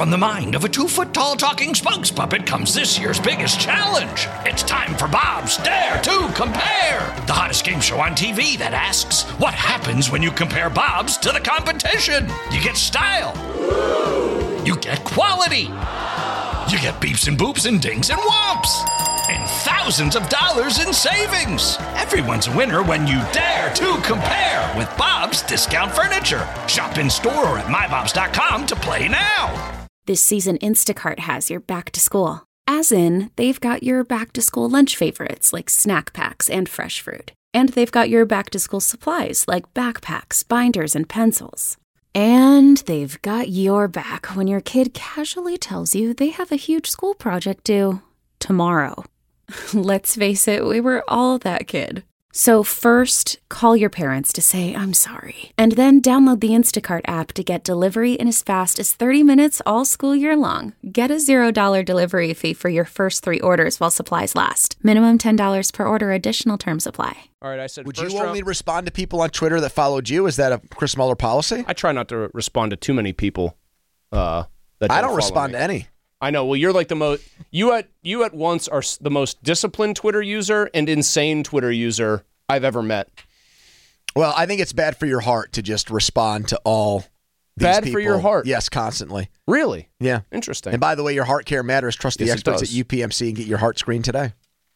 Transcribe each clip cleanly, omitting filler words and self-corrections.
From the mind of a 2-foot-tall talking spokes puppet comes this year's biggest challenge. It's time for Bob's Dare to Compare, the hottest game show on TV that asks, what happens when you compare Bob's to the competition? You get style. You get quality. You get beeps and boops and dings and whomps. And thousands of dollars in savings. Everyone's a winner when you dare to compare with Bob's Discount Furniture. Shop in store or at mybobs.com to play now. This season, Instacart has your back to school. As in, they've got your back to school lunch favorites like snack packs and fresh fruit. And they've got your back to school supplies like backpacks, binders, and pencils. And they've got your back when your kid casually tells you they have a huge school project due tomorrow. Let's face it, we were all that kid. So first, call your parents to say, I'm sorry. And then download the Instacart app to get delivery in as fast as 30 minutes all school year long. Get a $0 delivery fee for your first 3 orders while supplies last. Minimum $10 per order. Additional terms apply. All right, I said Would you only respond to people on Twitter that followed you? Is that a Chris Mueller policy? I try not to respond to too many people. That I don't respond to any. I know. Well, you're like the most. You at once are the most disciplined Twitter user and insane Twitter user I've ever met. Well, I think it's bad for your heart to just respond to all these bad people. For your heart? Yes, constantly. Really? Yeah. Interesting. And by the way, your heart care matters. Trust the experts at UPMC and get your heart screened today.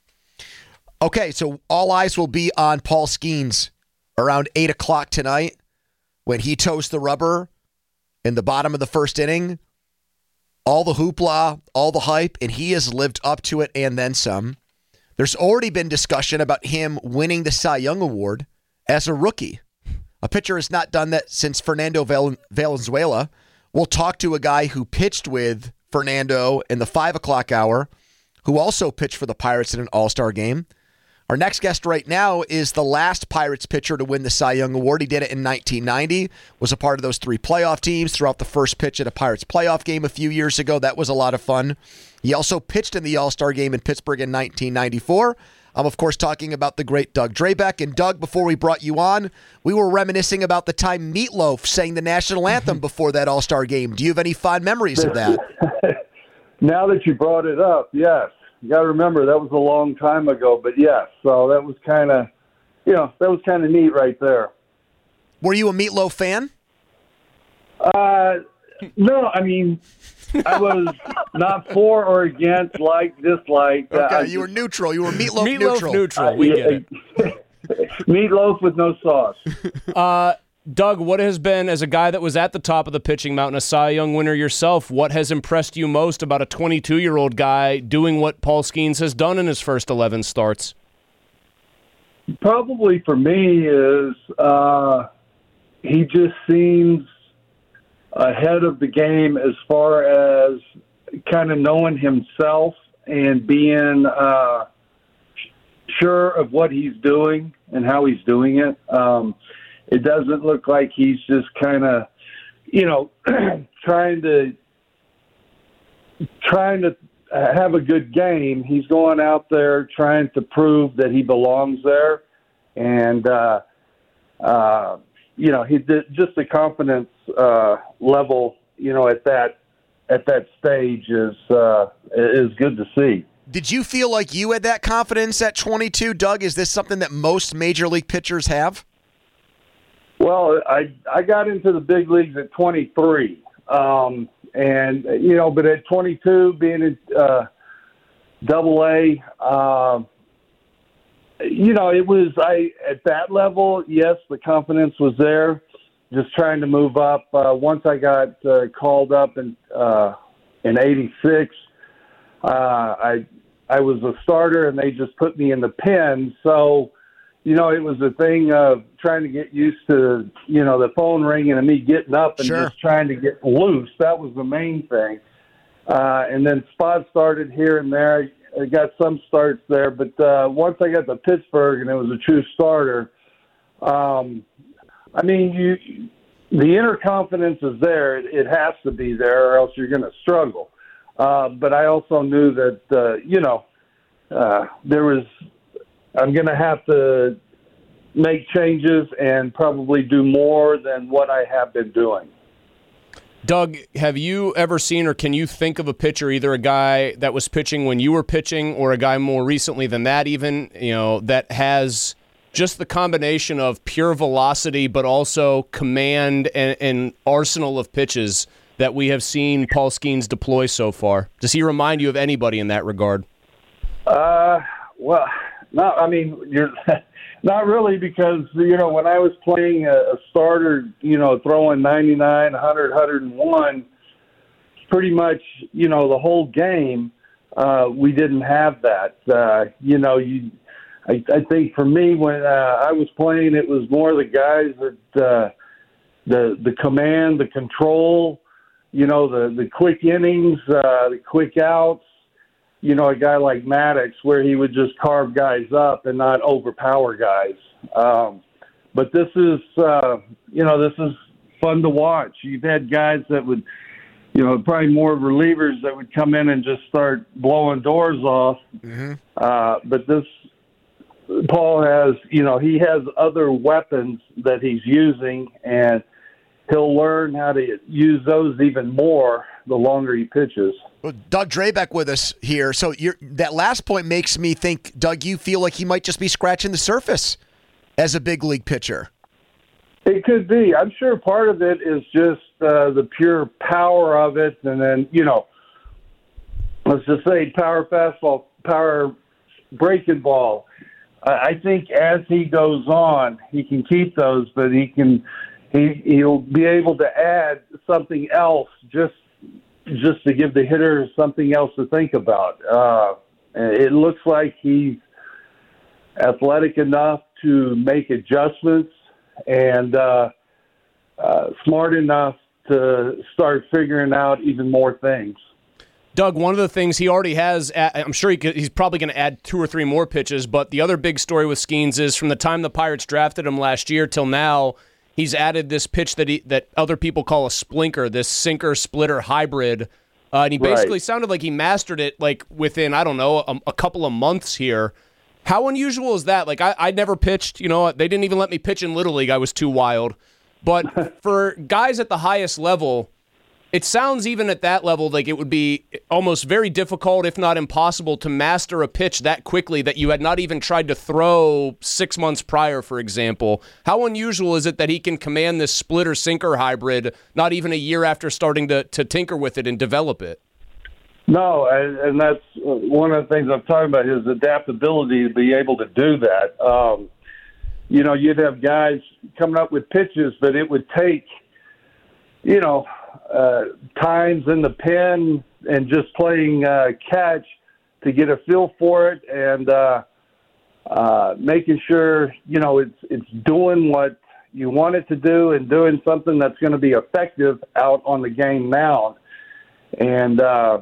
Okay, so all eyes will be on Paul Skeens around 8 o'clock tonight when he toes the rubber in the bottom of the first inning. All the hoopla, all the hype, and he has lived up to it and then some. There's already been discussion about him winning the Cy Young Award as a rookie. A pitcher has not done that since Fernando Valenzuela. We'll talk to a guy who pitched with Fernando in the 5 o'clock hour, who also pitched for the Pirates in an All-Star game. Our next guest right now is the last Pirates pitcher to win the Cy Young Award. He did it in 1990, was a part of those 3 playoff teams throughout the first pitch at a Pirates playoff game a few years ago. That was a lot of fun. He also pitched in the All-Star game in Pittsburgh in 1994. I'm, of course, talking about the great Doug Drabek. And, Doug, before we brought you on, we were reminiscing about the time Meatloaf sang the national anthem before that All-Star game. Do you have any fond memories of that? Now that you brought it up, yes. You got to remember that was a long time ago, but yes. So that was kind of, neat right there. Were you a Meatloaf fan? No, I mean, I was not for or against, like, dislike. Okay, you were neutral. You were Meatloaf neutral. We get it. Meatloaf with no sauce. Doug, what has been, as a guy that was at the top of the pitching mountain, a Cy Young winner yourself, what has impressed you most about a 22-year-old guy doing what Paul Skeens has done in his first 11 starts? Probably for me is he just seems ahead of the game as far as kind of knowing himself and being sure of what he's doing and how he's doing it. It doesn't look like he's just kind of, trying to have a good game. He's going out there trying to prove that he belongs there, and he did just the confidence level, at that stage is good to see. Did you feel like you had that confidence at 22, Doug? Is this something that most major league pitchers have? Well, I got into the big leagues at 23, but at 22, being in Double-A, it was at that level. Yes, the confidence was there. Just trying to move up. Once I got called up in '86, I was a starter, and they just put me in the pen. So. It was a thing of trying to get used to, the phone ringing and me getting up and just trying to get loose. That was the main thing. And then spots started here and there. I got some starts there. But once I got to Pittsburgh and it was a true starter, the inner confidence is there. It has to be there or else you're going to struggle. But I also knew that, I'm going to have to make changes and probably do more than what I have been doing. Doug, have you ever seen or can you think of a pitcher, either a guy that was pitching when you were pitching or a guy more recently than that even, that has just the combination of pure velocity but also command and arsenal of pitches that we have seen Paul Skenes deploy so far? Does he remind you of anybody in that regard? Well, no, I mean, you're not really, because, when I was playing a starter, throwing 99, 100, 101, pretty much, the whole game, we didn't have that. I think for me, when I was playing, it was more the guys that the command, the control, the quick innings, the quick outs. A guy like Maddox, where he would just carve guys up and not overpower guys. But this is, this is fun to watch. You've had guys that would, probably more relievers that would come in and just start blowing doors off. Mm-hmm. But this, Paul has, he has other weapons that he's using, and he'll learn how to use those even more the longer he pitches. Well, Doug Drabek with us here. So that last point makes me think, Doug, you feel like he might just be scratching the surface as a big league pitcher. It could be. I'm sure part of it is just the pure power of it. And then, let's just say power fastball, power breaking ball. I think as he goes on, he can keep those, but he'll be able to add something else just to give the hitter something else to think about. It looks like he's athletic enough to make adjustments and smart enough to start figuring out even more things. Doug, one of the things he already has, I'm sure he's probably going to add 2 or 3 more pitches, but the other big story with Skenes is from the time the Pirates drafted him last year till now, he's added this pitch that other people call a splinker, this sinker-splitter hybrid, and he basically sounded like he mastered it within, I don't know, a couple of months here. How unusual is that? I never pitched, they didn't even let me pitch in Little League. I was too wild. But for guys at the highest level, it sounds even at that level like it would be almost very difficult, if not impossible, to master a pitch that quickly that you had not even tried to throw 6 months prior, for example. How unusual is it that he can command this splitter-sinker hybrid not even a year after starting to tinker with it and develop it? No, and that's one of the things I'm talking about, his adaptability to be able to do that. You'd have guys coming up with pitches, but it would take, times in the pen and just playing catch to get a feel for it, and making sure it's doing what you want it to do and doing something that's going to be effective out on the game mound. And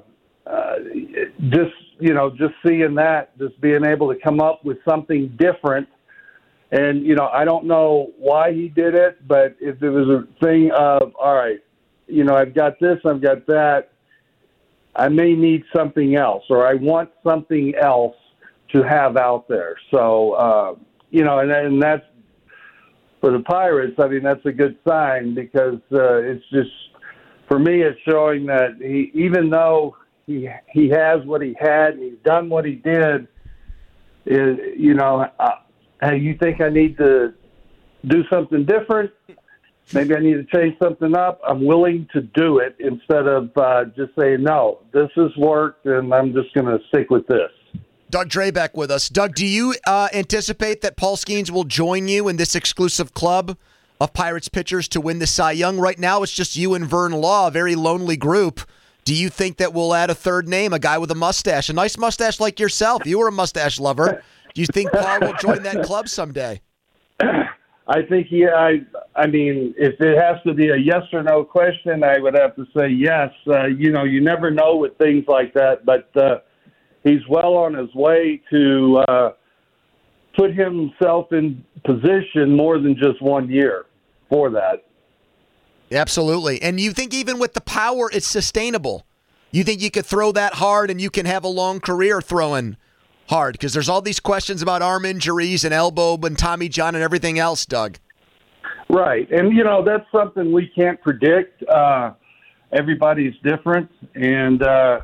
just seeing that, just being able to come up with something different. And I don't know why he did it, but if there was a thing of, all right, I've got this, I've got that, I may need something else, or I want something else to have out there. So, and that's, for the Pirates, I mean, that's a good sign, because it's just, for me, it's showing that even though he has what he had, and he's done what he did, hey, you think I need to do something different? Maybe I need to change something up. I'm willing to do it instead of just saying, no, this has worked and I'm just going to stick with this. Doug Drabek with us. Doug, do you anticipate that Paul Skenes will join you in this exclusive club of Pirates pitchers to win the Cy Young? Right now it's just you and Vern Law, a very lonely group. Do you think that we'll add a third name, a guy with a mustache, a nice mustache like yourself? You were a mustache lover. Do you think Paul will join that club someday? I think I mean, if it has to be a yes or no question, I would have to say yes. You never know with things like that, but he's well on his way to put himself in position more than just 1 year for that. Absolutely. And you think even with the power, it's sustainable? You think you could throw that hard and you can have a long career throwing hard? Because there's all these questions about arm injuries and elbow and Tommy John and everything else, Doug. Right. And, that's something we can't predict. everybody's different, and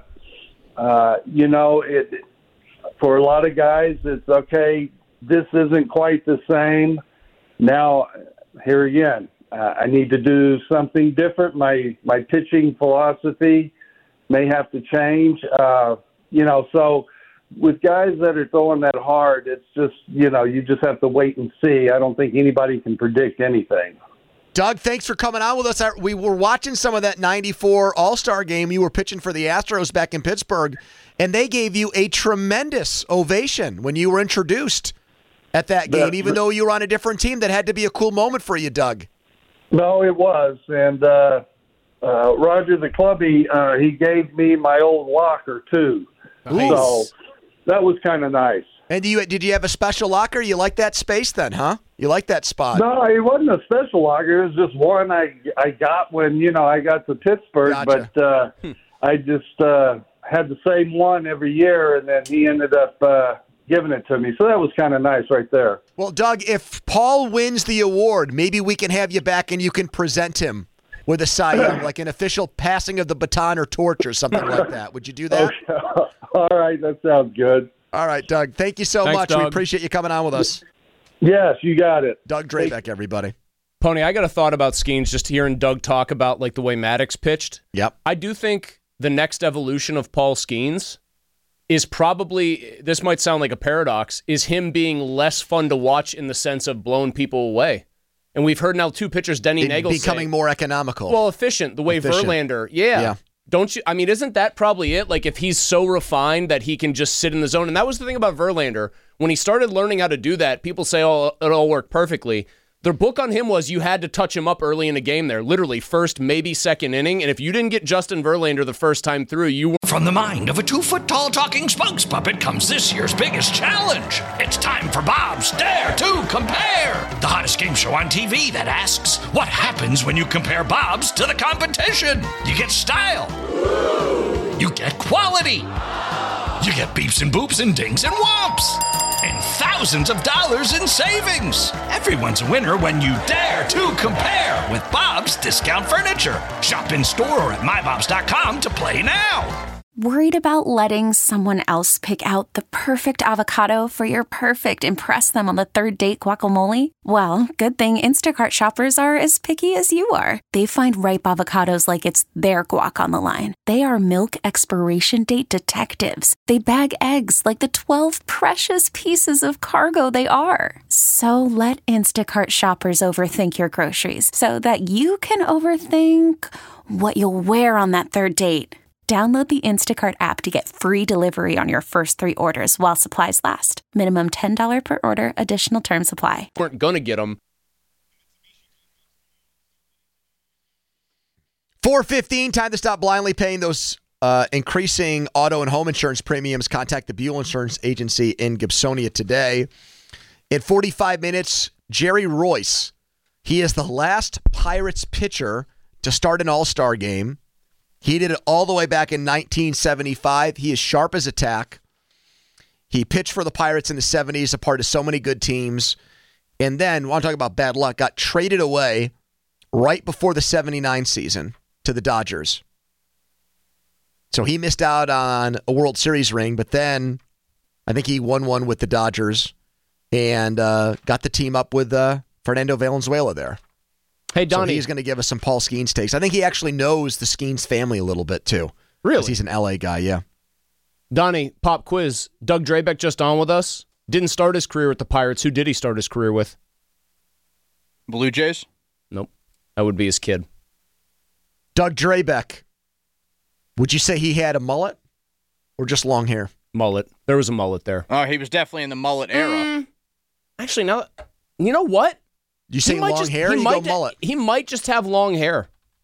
for a lot of guys, it's okay. This isn't quite the same. Now, here again, I need to do something different. My pitching philosophy may have to change. So with guys that are throwing that hard, it's just, you just have to wait and see. I don't think anybody can predict anything. Doug, thanks for coming on with us. We were watching some of that 94 All-Star game. You were pitching for the Astros back in Pittsburgh, and they gave you a tremendous ovation when you were introduced at that game, even though you were on a different team. That had to be a cool moment for you, Doug. No, it was. And Roger the Clubby, he gave me my old locker, too. Nice. So that was kind of nice. And did you have a special locker? You like that space then, huh? You like that spot? No, it wasn't a special locker. It was just one I got when, I got to Pittsburgh. Gotcha. But I just had the same one every year, and then he ended up giving it to me. So that was kind of nice right there. Well, Doug, if Paul wins the award, maybe we can have you back and you can present him with a Cy Young, like an official passing of the baton or torch or something like that. Would you do that? Okay. All right, that sounds good. All right, Doug. Thank you so much. Doug. We appreciate you coming on with us. Yes, you got it. Doug Drabek, everybody. Pony, I got a thought about Skeens just hearing Doug talk about like the way Maddox pitched. Yep. I do think the next evolution of Paul Skeens is probably, this might sound like a paradox, is him being less fun to watch in the sense of blowing people away. And we've heard now two pitchers, Denny Nagel, becoming more economical. Well, efficient, the way Verlander, yeah. Don't you? I mean, isn't that probably it? Like, if he's so refined that he can just sit in the zone. And that was the thing about Verlander. When he started learning how to do that, people say, oh, it all worked perfectly. Their book on him was you had to touch him up early in a game there. Literally, first, maybe second inning. And if you didn't get Justin Verlander the first time through, you were... From the mind of a 2-foot-tall talking spokes puppet comes this year's biggest challenge. It's time for Bob's Dare to Compare, the hottest game show on TV that asks, what happens when you compare Bob's to the competition? You get style. You get quality. You get beeps and boops and dings and whomps. And thousands of dollars in savings. Everyone's a winner when you dare to compare with Bob's Discount Furniture. Shop in store or at mybobs.com to play now. Worried about letting someone else pick out the perfect avocado for your perfect impress them on the third date guacamole? Well, good thing Instacart shoppers are as picky as you are. They find ripe avocados like it's their guac on the line. They are milk expiration date detectives. They bag eggs like the 12 precious pieces of cargo they are. So let Instacart shoppers overthink your groceries so that you can overthink what you'll wear on that third date. Download the Instacart app to get free delivery on your first 3 orders while supplies last. Minimum $10 per order. Additional terms apply. Weren't going to get them. 4:15, time to stop blindly paying those increasing auto and home insurance premiums. Contact the Buell Insurance Agency in Gibsonia today. In 45 minutes, Jerry Royce. He is the last Pirates pitcher to start an All-Star game. He did it all the way back in 1975. He is sharp as a tack. He pitched for the Pirates in the 70s, a part of so many good teams. And then, want to talk about bad luck, got traded away right before the 79 season to the Dodgers. So he missed out on a World Series ring, but then I think he won one with the Dodgers and got the team up with Fernando Valenzuela there. Hey, Donnie. So he's going to give us some Paul Skeens takes. I think he actually knows the Skeens family a little bit, too. Really? Because he's an L.A. guy, yeah. Donnie, pop quiz. Doug Drabek just on with us. Didn't start his career with the Pirates. Who did he start his career with? Blue Jays? Nope. That would be his kid. Doug Drabek. Would you say he had a mullet or just long hair? Mullet. There was a mullet there. Oh, he was definitely in the mullet era. Actually, no. You know what? You say long hair, you go mullet. He might just have long hair.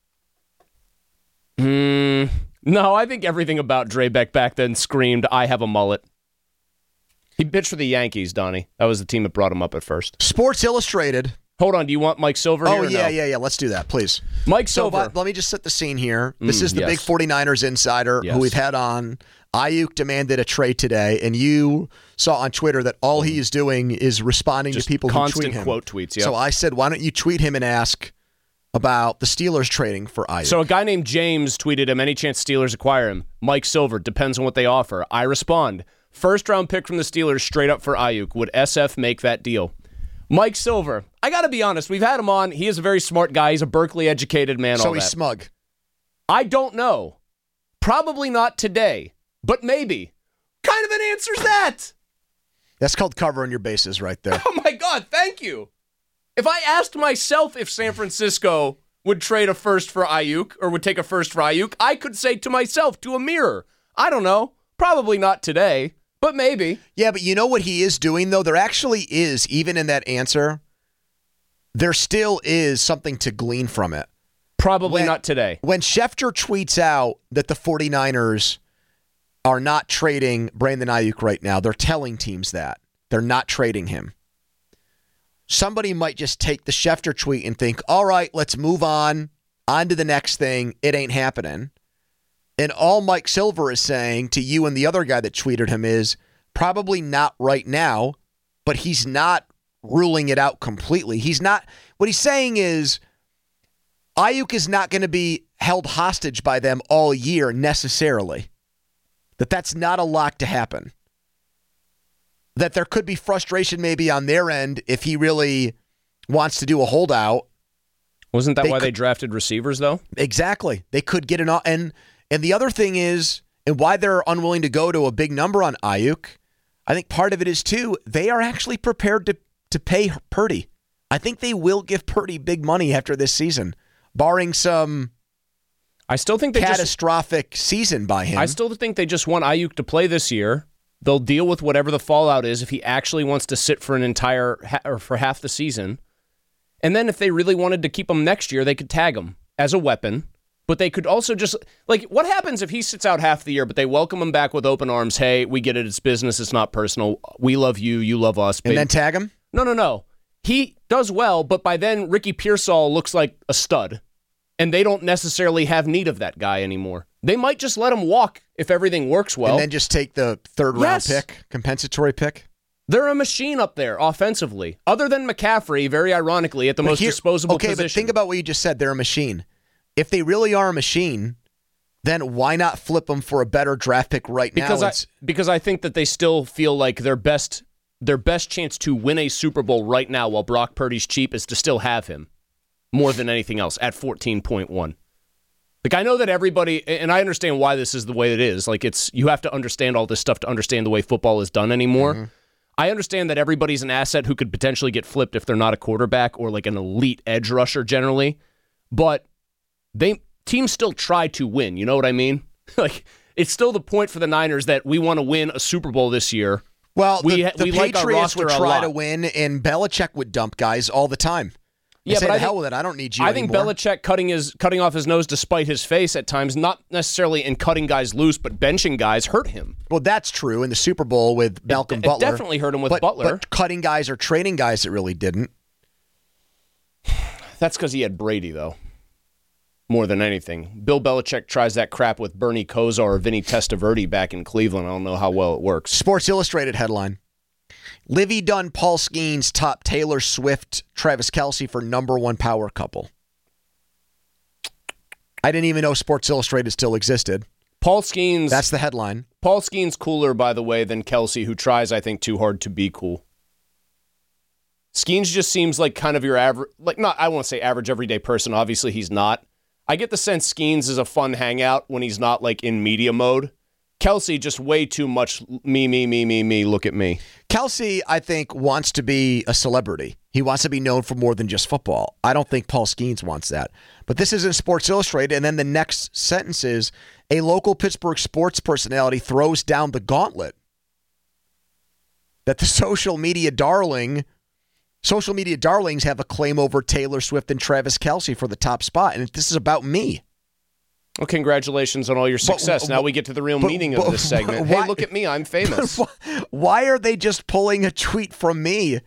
No, I think everything about Drabek back then screamed, I have a mullet. He pitched for the Yankees, Donnie. That was the team that brought him up at first. Sports Illustrated. Hold on, do you want Mike Silver here? Oh, yeah. Let's do that, please. Mike Silver. So, let me just set the scene here. This is the big 49ers insider who we've had on. Ayuk demanded a trade today, and you saw on Twitter that all he is doing is responding just to people who tweet him. Constant quote tweets, yeah. So I said, why don't you tweet him and ask, about the Steelers trading for Ayuk. So a guy named James tweeted him, any chance Steelers acquire him? Mike Silver, depends on what they offer. I respond, first-round pick from the Steelers straight up for Ayuk. Would SF make that deal? Mike Silver, I got to be honest, we've had him on. He is a very smart guy. He's a Berkeley-educated man. So he's smug. I don't know. Probably not today, but maybe. What kind of an answer is that? That's called covering your bases right there. Oh, my God, thank you. If I asked myself if San Francisco would trade a first for Ayuk or would take a first for Ayuk, I could say to myself, to a mirror, I don't know. Probably not today, but maybe. Yeah, but you know what he is doing, though? There actually is, even in that answer, there still is something to glean from it. Probably not today. When Schefter tweets out that the 49ers are not trading Brandon Ayuk right now, they're telling teams that. They're not trading him. Somebody might just take the Schefter tweet and think, all right, let's move on to the next thing. It ain't happening. And all Mike Silver is saying to you and the other guy that tweeted him is probably not right now, but he's not ruling it out completely. What he's saying is Ayuk is not going to be held hostage by them all year necessarily. That's not a lock to happen. That there could be frustration maybe on their end if he really wants to do a holdout. Wasn't that why they drafted receivers, though? Exactly. They could get and the other thing is, and why they're unwilling to go to a big number on Ayuk, I think part of it is, too, they are actually prepared to pay Purdy. I think they will give Purdy big money after this season, barring some catastrophic season by him. I still think they just want Ayuk to play this year. They'll deal with whatever the fallout is if he actually wants to sit for an entire or for half the season. And then if they really wanted to keep him next year, they could tag him as a weapon. But they could also just, what happens if he sits out half the year, but they welcome him back with open arms? Hey, we get it. It's business. It's not personal. We love you. You love us. And then tag him? No. He does well, but by then Ricky Pearsall looks like a stud. And they don't necessarily have need of that guy anymore. They might just let him walk if everything works well. And then just take the third-round pick, compensatory pick? They're a machine up there offensively. Other than McCaffrey, very ironically, at the most disposable position. Okay, but think about what you just said. They're a machine. If they really are a machine, then why not flip them for a better draft pick right now? Because I think that they still feel like their best chance to win a Super Bowl right now while Brock Purdy's cheap is to still have him more than anything else at 14.1. I know that everybody, and I understand why this is the way it is. You have to understand all this stuff to understand the way football is done anymore. Mm-hmm. I understand that everybody's an asset who could potentially get flipped if they're not a quarterback or an elite edge rusher generally, but teams still try to win. You know what I mean? It's still the point for the Niners that we want to win a Super Bowl this year. Well, the Patriots would try to win, and Belichick would dump guys all the time. Yeah, but hell with it. I don't need you anymore. I think Belichick cutting off his nose to spite his face at times, not necessarily in cutting guys loose, but benching guys hurt him. Well, that's true in the Super Bowl with Malcolm Butler. It definitely hurt him with Butler. But cutting guys or trading guys, it really didn't. That's because he had Brady, though, more than anything. Bill Belichick tries that crap with Bernie Kosar or Vinny Testaverde back in Cleveland. I don't know how well it works. Sports Illustrated headline. Livy Dunn, Paul Skeens top Taylor Swift, Travis Kelce for #1 power couple. I didn't even know Sports Illustrated still existed. Paul Skeens. That's the headline. Paul Skeens cooler, by the way, than Kelce, who tries, I think, too hard to be cool. Skeens just seems like kind of your average, I won't say average everyday person. Obviously, he's not. I get the sense Skeens is a fun hangout when he's not in media mode. Kelce, just way too much me, look at me. Kelce, I think, wants to be a celebrity. He wants to be known for more than just football. I don't think Paul Skeens wants that. But this is in Sports Illustrated, and then the next sentence is, a local Pittsburgh sports personality throws down the gauntlet that the social media darlings have a claim over Taylor Swift and Travis Kelce for the top spot, and this is about me. Well, congratulations on all your success. Now we get to the real meaning of this segment. Hey, look at me. I'm famous. Why are they just pulling a tweet from me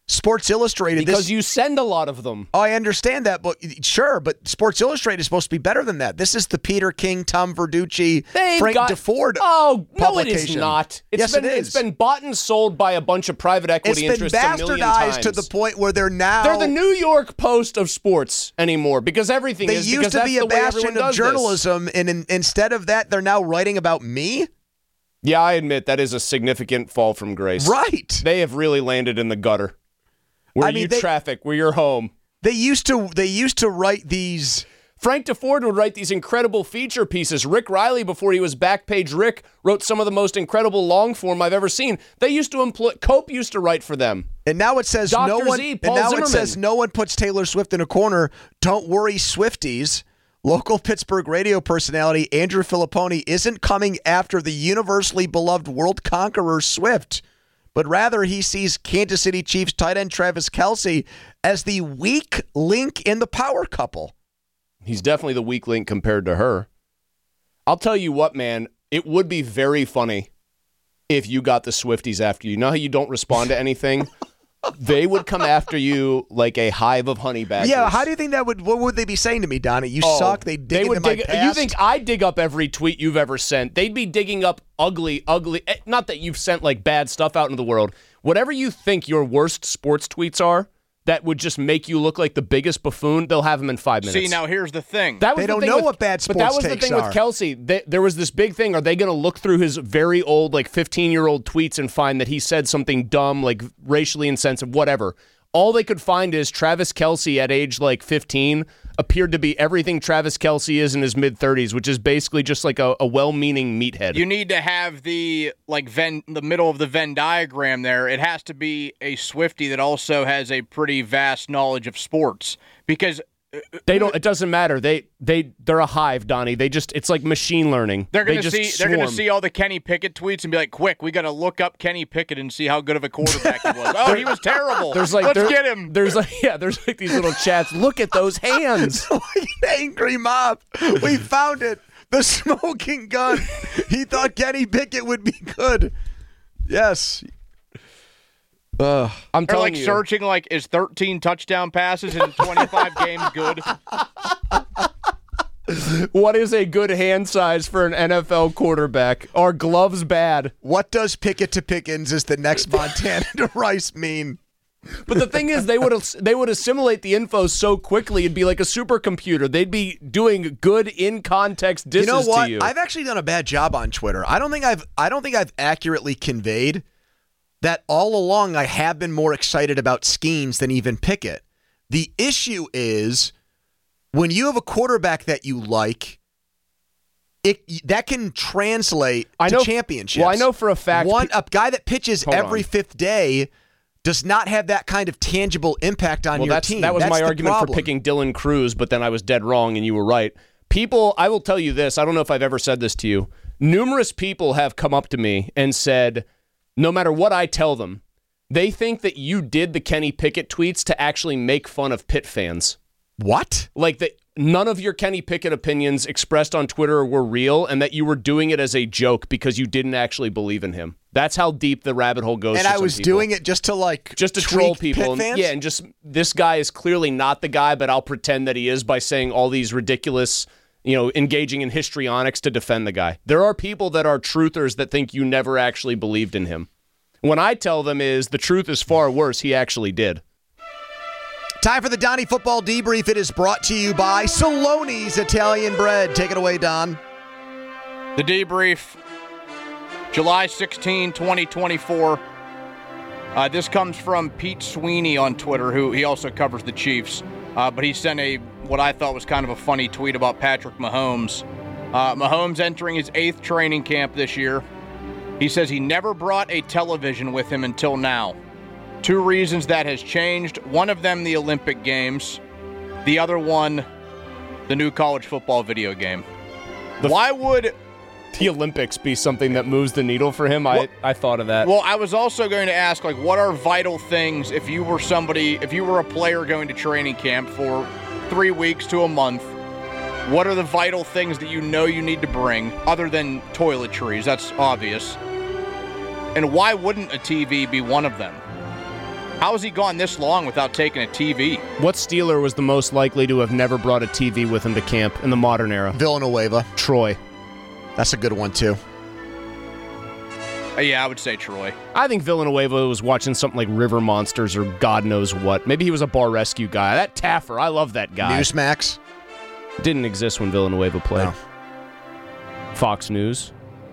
Sports Illustrated. Because you send a lot of them. Oh, I understand that, but sure, but Sports Illustrated is supposed to be better than that. This is the Peter King, Tom Verducci, Frank DeFord Oh, no, it publication. is not. Yes, it is. It's been bought and sold by a bunch of private equity interests a million times. It's been bastardized to the point where they're the New York Post of sports anymore because everything they is used because to be that's a the way bastion everyone of does journalism, this. and instead of that, they're now writing about me? Yeah, I admit that is a significant fall from grace. Right. They have really landed in the gutter. Where traffic, where you're home. They used to write these. Frank DeFord would write these incredible feature pieces. Rick Riley, before he was Backpage Rick, wrote some of the most incredible long form I've ever seen. They used to employ Cope used to write for them. And now it says Dr. no one. Z, and Paul now Zimmerman. it says no one puts Taylor Swift in a corner. Don't worry, Swifties. Local Pittsburgh radio personality Andrew Filipponi isn't coming after the universally beloved world conqueror Swift, but rather he sees Kansas City Chiefs tight end Travis Kelce as the weak link in the power couple. He's definitely the weak link compared to her. I'll tell you what, man, it would be very funny if you got the Swifties after you. You know how you don't respond to anything? They would come after you like a hive of honey badgers. Yeah, how do you think that would? What would they be saying to me, Donnie? You suck. They dig into my past. You think I dig up every tweet you've ever sent? They'd be digging up ugly. Not that you've sent like bad stuff out into the world. Whatever you think your worst sports tweets are, that would just make you look like the biggest buffoon. They'll have them in 5 minutes. See, now here's the thing. They don't know what bad sports takes are. But that was the thing with Kelce. There was this big thing. Are they going to look through his very old, like 15-year-old tweets and find that he said something dumb, like racially insensitive, whatever? All they could find is Travis Kelce at age like 15 appeared to be everything Travis Kelce is in his mid-30s, which is basically just like a well-meaning meathead. You need to have the middle of the Venn diagram there. It has to be a Swiftie that also has a pretty vast knowledge of sports because they don't. It doesn't matter. They're a hive, Donnie. It's like machine learning. They're going to see all the Kenny Pickett tweets and be like, "Quick, we got to look up Kenny Pickett and see how good of a quarterback he was." Oh, he was terrible. Let's get him. There's like these little chats. Look at those hands. Like an angry mob. We found it. The smoking gun. He thought Kenny Pickett would be good. Yes. I'm telling you. Searching like, is 13 touchdown passes in 25 games good? What is a good hand size for an NFL quarterback? Are gloves bad? What does Pickett to Pickens is the next Montana to Rice mean? But the thing is, they would assimilate the info so quickly, it'd be like a supercomputer. They'd be doing good in context disses to you. You know what? To you. I've actually done a bad job on Twitter. I don't think I've accurately conveyed that all along I have been more excited about Skeens than even Pickett. The issue is when you have a quarterback that you like, that can translate to championships. Well, I know for a fact a guy that pitches every fifth day does not have that kind of tangible impact on your team. That was my argument for picking Dylan Cruz, but then I was dead wrong and you were right. People, I will tell you this, I don't know if I've ever said this to you. Numerous people have come up to me and said, no matter what I tell them, they think that you did the Kenny Pickett tweets to actually make fun of Pitt fans. What? Like that none of your Kenny Pickett opinions expressed on Twitter were real and that you were doing it as a joke because you didn't actually believe in him. That's how deep the rabbit hole goes. And I was doing it just to troll people. Pitt fans? Yeah, and just this guy is clearly not the guy, but I'll pretend that he is by saying all these ridiculous, engaging in histrionics to defend the guy. There are people that are truthers that think you never actually believed in him. When I tell them is the truth is far worse, he actually did. Time for the Donnie Football Debrief. It is brought to you by Saloni's Italian Bread. Take it away, Don. The Debrief, July 16, 2024. This comes from Pete Sweeney on Twitter, who he also covers the Chiefs. But he sent what I thought was kind of a funny tweet about Patrick Mahomes. Mahomes entering his 8th training camp this year. He says he never brought a television with him until now. 2 reasons that has changed. One of them, the Olympic Games. The other one, the new college football video game. Why would the Olympics be something that moves the needle for him? I thought of that. Well, I was also going to ask, what are vital things if you were a player going to training camp for 3 weeks to a month, what are the vital things that you need to bring other than toiletries? That's obvious. And why wouldn't a TV be one of them? How has he gone this long without taking a TV? What Steeler was the most likely to have never brought a TV with him to camp in the modern era? Villanueva. Troy. That's a good one, too. Yeah, I would say Troy. I think Villanueva was watching something like River Monsters or God knows what. Maybe he was a bar rescue guy. That Taffer, I love that guy. Newsmax. Didn't exist when Villanueva played. No. Fox News.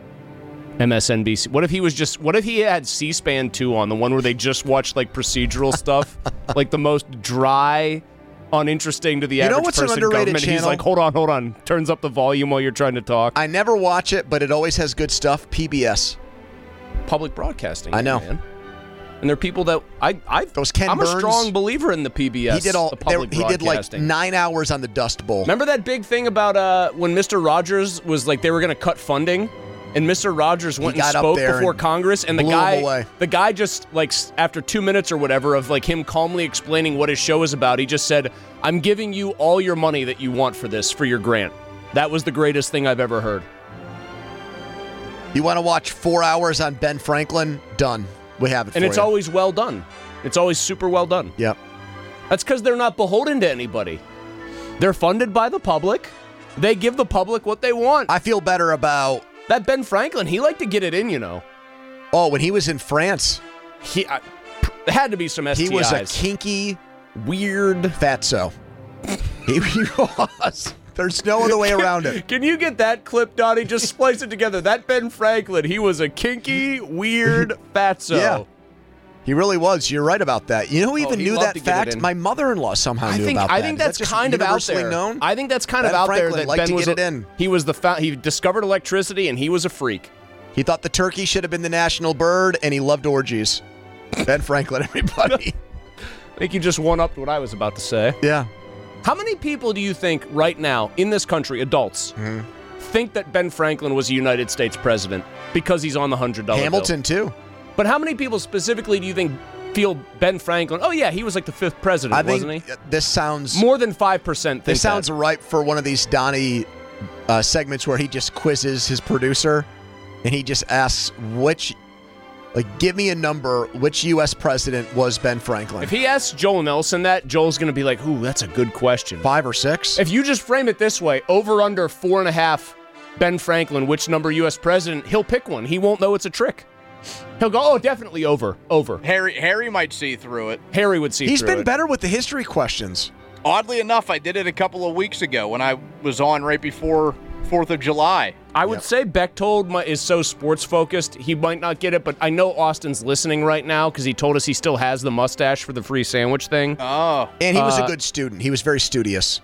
MSNBC. What if he had C-SPAN 2 on, the one where they just watched like procedural stuff? Like the most dry, uninteresting to the average what's person an underrated government. channel? He's like, hold on. Turns up the volume while you're trying to talk. I never watch it, but it always has good stuff. PBS. Public broadcasting. I know. Man. And there are people that Those Ken I'm Burns, a strong believer in the PBS. He did he did like 9 hours on the Dust Bowl. Remember that big thing about when Mr. Rogers was like they were going to cut funding, and Mr. Rogers went and spoke before Congress, and the guy just like after 2 minutes or whatever of like him calmly explaining what his show is about, he just said, "I'm giving you all your money that you want for this, for your grant." That was the greatest thing I've ever heard. You want to watch 4 hours on Ben Franklin? Done. We have it for you. And it's always well done. It's always super well done. Yep. That's because they're not beholden to anybody. They're funded by the public. They give the public what they want. I feel better about... That Ben Franklin, he liked to get it in, you know. Oh, when he was in France... There had to be some STIs. He was a kinky, weird fatso. He was... There's no other way around it. Can you get that clip, Donnie? Just splice it together. That Ben Franklin, he was a kinky, weird fatso. Yeah. He really was. You're right about that. You know who even knew that fact? My mother-in-law somehow knew about that. I think that's kind of out there. Known? I think that's kind of out there that Ben was He was he discovered electricity and he was a freak. He thought the turkey should have been the national bird and he loved orgies. Ben Franklin, everybody. I think you just one-upped what I was about to say. Yeah. How many people do you think right now in this country, adults, think that Ben Franklin was a United States president because he's on the $100 Hamilton, bill? too. But how many people specifically do you think feel Ben Franklin, oh yeah, he was like the 5th president, wasn't he? This sounds... More than 5% think This sounds ripe for one of these Donnie segments where he just quizzes his producer and he just asks give me a number, which U.S. president was Ben Franklin? If he asks Joel Nelson that, Joel's going to be like, ooh, that's a good question. 5 or 6? If you just frame it this way, over under 4.5 Ben Franklin, which number U.S. president, he'll pick one. He won't know it's a trick. He'll go, oh, definitely over. Harry might see through it. Harry would see through it. He's been better with the history questions. Oddly enough, I did it a couple of weeks ago when I was on right before 4th of July. I would say Bechtold is so sports-focused, he might not get it, but I know Austin's listening right now because he told us he still has the mustache for the free sandwich thing. Oh. And he was a good student. He was very studious.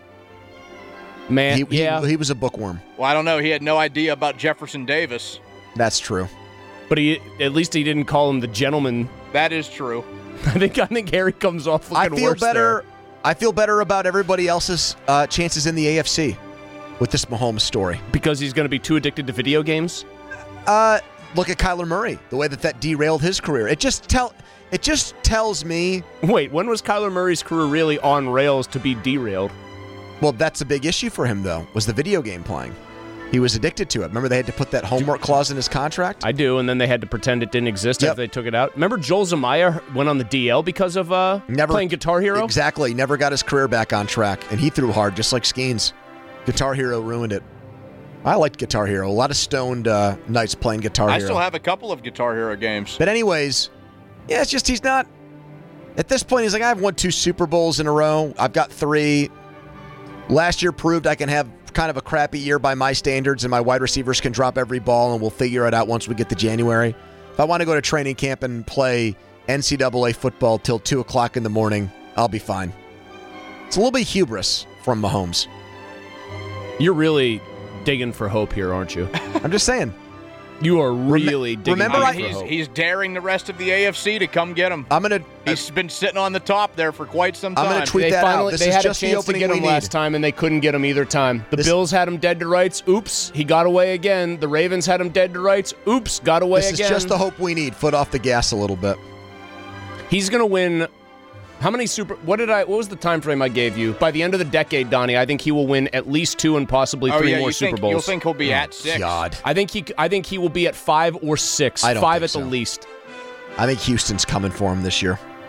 Man, he was a bookworm. Well, I don't know. He had no idea about Jefferson Davis. That's true. But at least he didn't call him the gentleman. That is true. I think Harry comes off looking worse there. I feel better about everybody else's chances in the AFC with this Mahomes story. Because he's going to be too addicted to video games? Look at Kyler Murray, the way that derailed his career. It just tells me... Wait, when was Kyler Murray's career really on rails to be derailed? Well, that's a big issue for him, though, was the video game playing. He was addicted to it. Remember they had to put that homework clause in his contract? I do, and then they had to pretend it didn't exist after they took it out. Remember Joel Zamaya went on the DL because of playing Guitar Hero? Exactly. Never got his career back on track, and he threw hard, just like Skeens. Guitar Hero ruined it. I liked Guitar Hero. A lot of stoned nights playing Guitar Hero. I still have a couple of Guitar Hero games. But anyways, it's just he's not... At this point, he's like, I've won 2 Super Bowls in a row. I've got 3. Last year proved I can have kind of a crappy year by my standards, and my wide receivers can drop every ball, and we'll figure it out once we get to January. If I want to go to training camp and play NCAA football till 2 o'clock in the morning, I'll be fine. It's a little bit hubris from Mahomes. You're really digging for hope here, aren't you? I'm just saying. You are really digging for hope. He's daring the rest of the AFC to come get him. He's been sitting on the top there for quite some time. I'm going to tweet that out. They had a chance to get him last time, and they couldn't get him either time. The Bills had him dead to rights. Oops, he got away again. The Ravens had him dead to rights. Oops, got away again. This is just the hope we need. Foot off the gas a little bit. He's going to win... How many what was the time frame I gave you? By the end of the decade, Donnie, I think he will win at least 2 and possibly 3 more Super Bowls. You'll think he'll be at 6. God. I think he will be at 5 or 6. 5 at the least. I think Houston's coming for him this year.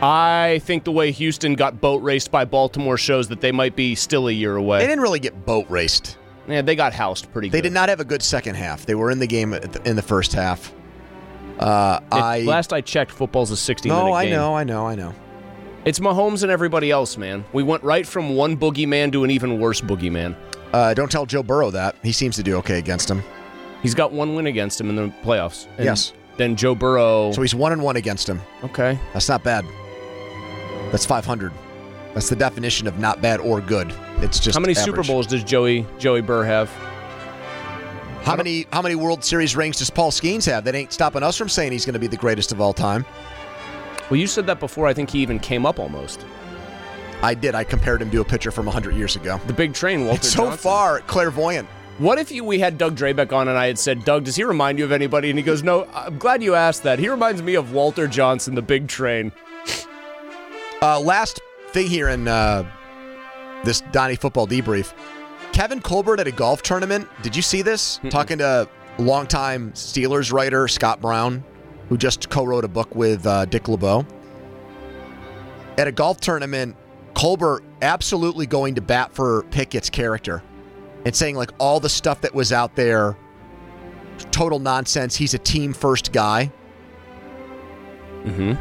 I think the way Houston got boat raced by Baltimore shows that they might be still a year away. They didn't really get boat raced. Yeah, they got housed pretty good. They did not have a good second half. They were in the game in the first half. Last I checked, football's a 60-minute game. No, I know. It's Mahomes and everybody else, man. We went right from one boogeyman to an even worse boogeyman. Don't tell Joe Burrow that. He seems to do okay against him. He's got one win against him in the playoffs. And yes. Then Joe Burrow. So he's 1-1 against him. Okay. That's not bad. That's 500. That's the definition of not bad or good. It's just how many average. Super Bowls does Joey Burr have? How many World Series rings does Paul Skeens have? That ain't stopping us from saying he's going to be the greatest of all time. Well, you said that before. I think he even came up almost. I did. I compared him to a pitcher from 100 years ago. The big train, Walter It's so Johnson. far clairvoyant. What if we had Doug Drabeck on and I had said, Doug, does he remind you of anybody? And he goes, no, I'm glad you asked that. He reminds me of Walter Johnson, the big train. Last thing here in this Donnie Football Debrief. Kevin Colbert at a golf tournament. Did you see this? Mm-mm. Talking to longtime Steelers writer Scott Brown, who just co-wrote a book with Dick LeBeau. At a golf tournament, Colbert absolutely going to bat for Pickett's character and saying like all the stuff that was out there, total nonsense. He's a team-first guy. Mm-hmm.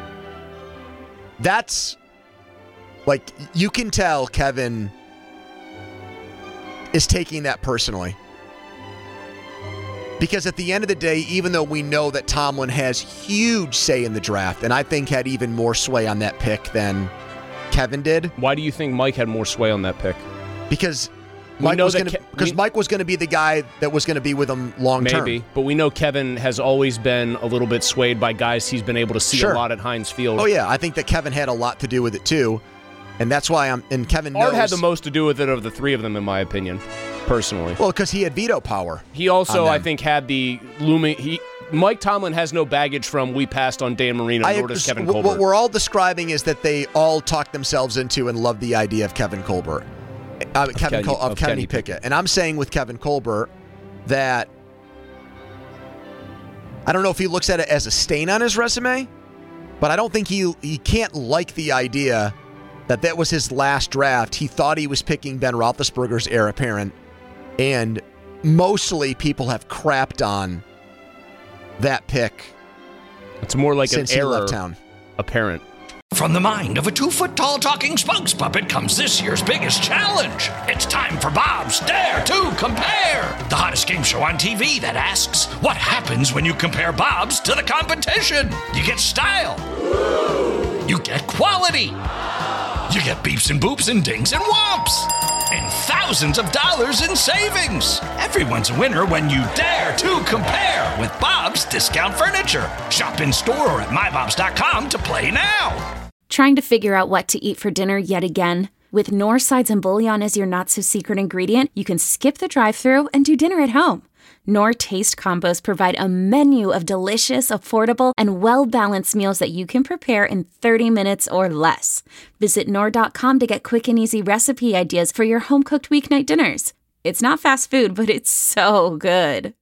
That's like, you can tell Kevin is taking that personally. Because at the end of the day, even though we know that Tomlin has huge say in the draft, and I think had even more sway on that pick than Kevin did. Why do you think Mike had more sway on that pick? Because Mike was going to be the guy that was going to be with him long term. Maybe, but we know Kevin has always been a little bit swayed by guys he's been able to see a lot at Heinz Field. Oh yeah, I think that Kevin had a lot to do with it too. And that's why Kevin knows. Art had the most to do with it of the three of them, in my opinion, personally. Well, because he had veto power. He also, I think, had the looming. Mike Tomlin has no baggage from we passed on Dan Marino, nor does Kevin Colbert. What we're all describing is that they all talked themselves into and loved the idea of Kevin Colbert. Kenny Pickett. And I'm saying with Kevin Colbert that I don't know if he looks at it as a stain on his resume, but I don't think he can't like the idea that was his last draft. He thought he was picking Ben Roethlisberger's heir apparent, and mostly people have crapped on that pick. It's more like an error left town. Apparent. From the mind of a 2-foot-tall talking spokes puppet comes this year's biggest challenge. It's time for Bob's Dare to Compare, the hottest game show on TV that asks, what happens when you compare Bob's to the competition? You get style. You get quality. You get beeps and boops and dings and whomps. And thousands of dollars in savings. Everyone's a winner when you dare to compare with Bob's Discount Furniture. Shop in store or at mybobs.com to play now. Trying to figure out what to eat for dinner yet again? With Knorr sides and bouillon as your not-so-secret ingredient, you can skip the drive-thru and do dinner at home. Knorr Taste Combos provide a menu of delicious, affordable, and well-balanced meals that you can prepare in 30 minutes or less. Visit Knorr.com to get quick and easy recipe ideas for your home-cooked weeknight dinners. It's not fast food, but it's so good.